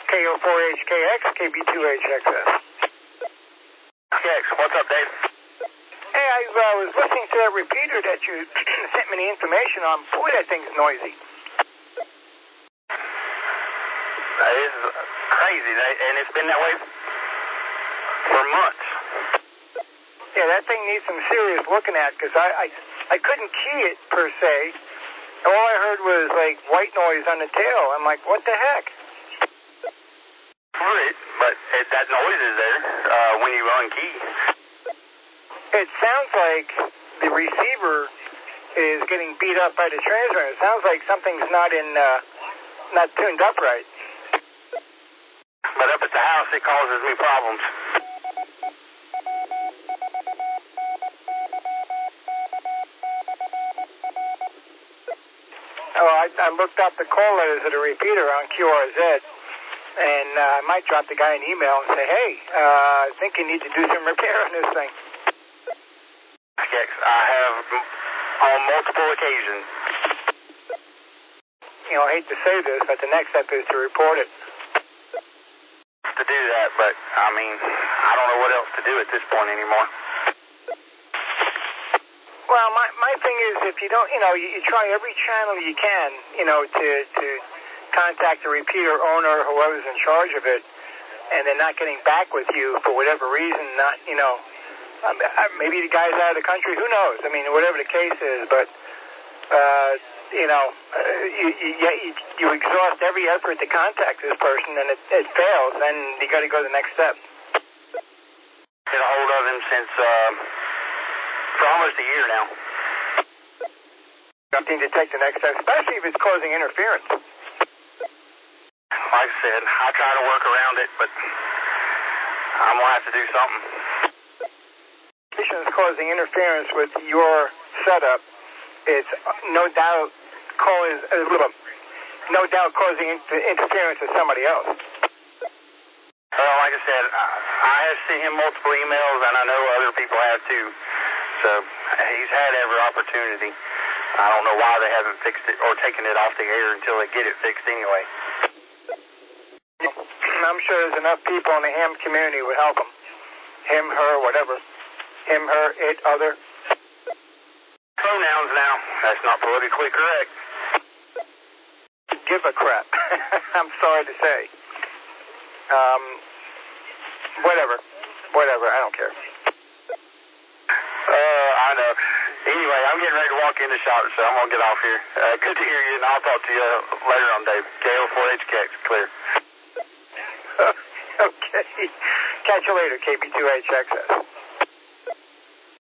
KO4HKX, KB2HXS. KX, what's up, Dave? Hey, I was listening to that repeater that you sent me the information on. Boy, that thing's noisy. That is crazy, and it's been that way for months. Yeah, that thing needs some serious looking at, because I couldn't key it, per se. All I heard was, like, white noise on the tail. I'm like, what the heck? Right, but that noise is there when you run key. It sounds like the receiver is getting beat up by the transmitter. It sounds like something's not tuned up right. But up at the house, it causes me problems. Oh, I looked up the call letters of the repeater on QRZ, and I might drop the guy an email and say, hey, I think you need to do some repair on this thing. Yes, I have on multiple occasions. You know, I hate to say this, but the next step is to report it. To do that, but, I mean, I don't know what else to do at this point anymore. Well, my thing is, if you don't, you try every channel you can, to contact the repeater owner, whoever's in charge of it, and they're not getting back with you for whatever reason, maybe the guy's out of the country, who knows? I mean, whatever the case is, but, you exhaust every effort to contact this person, and it fails, then you got to go to the next step. Get a hold of him since, for almost a year now. Something to take the next step, especially if it's causing interference. Like I said, I try to work around it, but I'm going to have to do something. It's causing interference with your setup. It's no doubt causing interference with somebody else. Well, like I said, I have sent him multiple emails, and I know other people have too. So he's had every opportunity. I don't know why they haven't fixed it or taken it off the air until they get it fixed anyway. I'm sure there's enough people in the ham community who would help him. Him, her, whatever. Him, her, it, other. Pronouns now. That's not politically correct. Give a crap. I'm sorry to say. Whatever. I don't care. I know. Anyway, I'm getting ready to walk in the shop, so I'm going to get off here. Good to hear you, and I'll talk to you later on, Dave. KO4HKX, clear. Okay. Catch you later, KB2HXS.